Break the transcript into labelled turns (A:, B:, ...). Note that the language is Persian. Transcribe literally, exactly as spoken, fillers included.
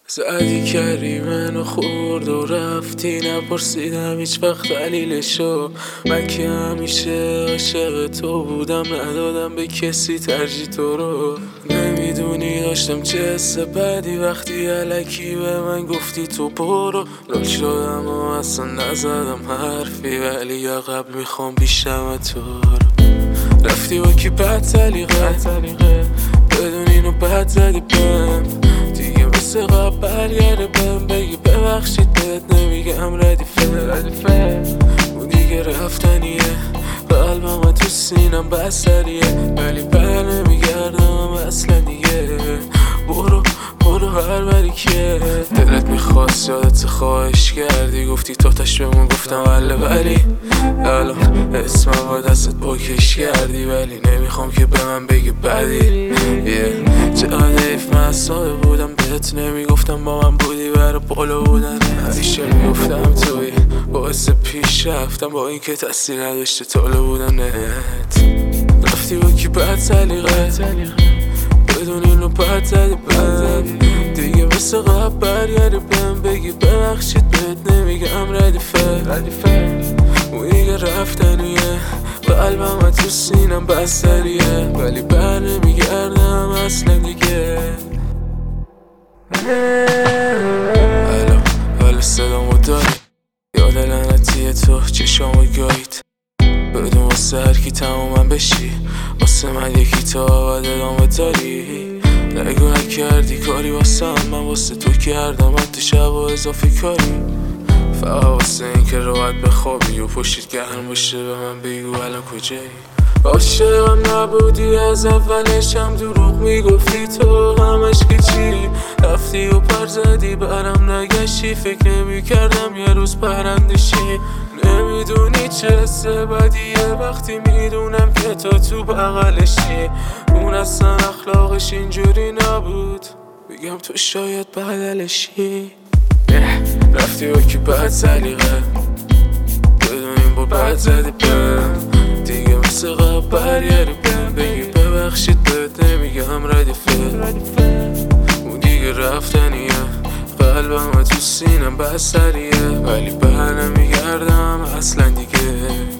A: زدی کردی منو خورد و رفتی، نپرسیدم هیچ وقت دلیلشو. من که همیشه عاشق تو بودم، ندادم به کسی ترجیح تو رو. نمیدونی داشتم چه حس بدی وقتی الکی به من گفتی تو برو. لال شدم و اصلا نزدم حرفی، ولی یا قبل میخوام بیشتم تو رو. رفتی با کی بد سلیقه، بدون اینو بد زدی بهم. دیگه مثل قبل برگرده بهم بگی ببخشید، بهت نمیگم ردیفه. اون دیگه رفتنیه، قلبم تو سینم بستریه، ولی بر نمیگردم اصلا دیگه. برو برو هر بری که دلت میخواست، یادت خواهش کردی، گفتی تو تش بمون، گفتم وله، ولی الان اسمم با دستت پاکش کردی. ولی نمیخوام که به من بگی بدی. yeah. چه حیف من ساده بودم، بهت نمیگفتم با من بودی برا بالا بودن. همیشه میگفتم توی باعث پیش رفتم، با این که تاثیر نداشته طالع بودنت. رفتی با کی بد سلیقه، بدون اینو بد زدی بهم. دیگه مثل قبل برگردی بهم بگی ببخشید، بهت نمیگم ردیفه. اون دیگه رفتنیه، قلبم تو سینم بستریه، ولی بر نمیگردم اصلا دیگه. الو الو صدامو داری، یاد لعنتی تو چشامو گایید. بدون واسه هر کی تمومم بشی، واسه من یکی تا بعد ادامه داری. نگو نکردی کاری واسه هم، من واسه تو کردم حتی شب و اضافی کاری. فقط واسه این که راحت بخوابی و پشتت گرم باشه به من بگو الان کجایی. عاشقم نبودی از اولش، هم دروغ میگفتی تو همش که چی. رفتی و پر زدی برم نگشتی، فکر نمی کردم یه روز پرندشی. نمیدونی چه حس بدیه وقتی میدونم که تو تو بغلشی. اون اصلا اخلاقش اینجوری نبود، بگم تو شاید بدلشی. رفتی با کی بد سلیقه، بدون این با بد زدی بهم. دیگه مثل قبل برگردی بهم بگی ببخشید، بهت نمیگم ردیفه. اون دیگه رفتنیه، قلبم تو سینم بستریه، ولی بر نمیگردم اصلا دیگه.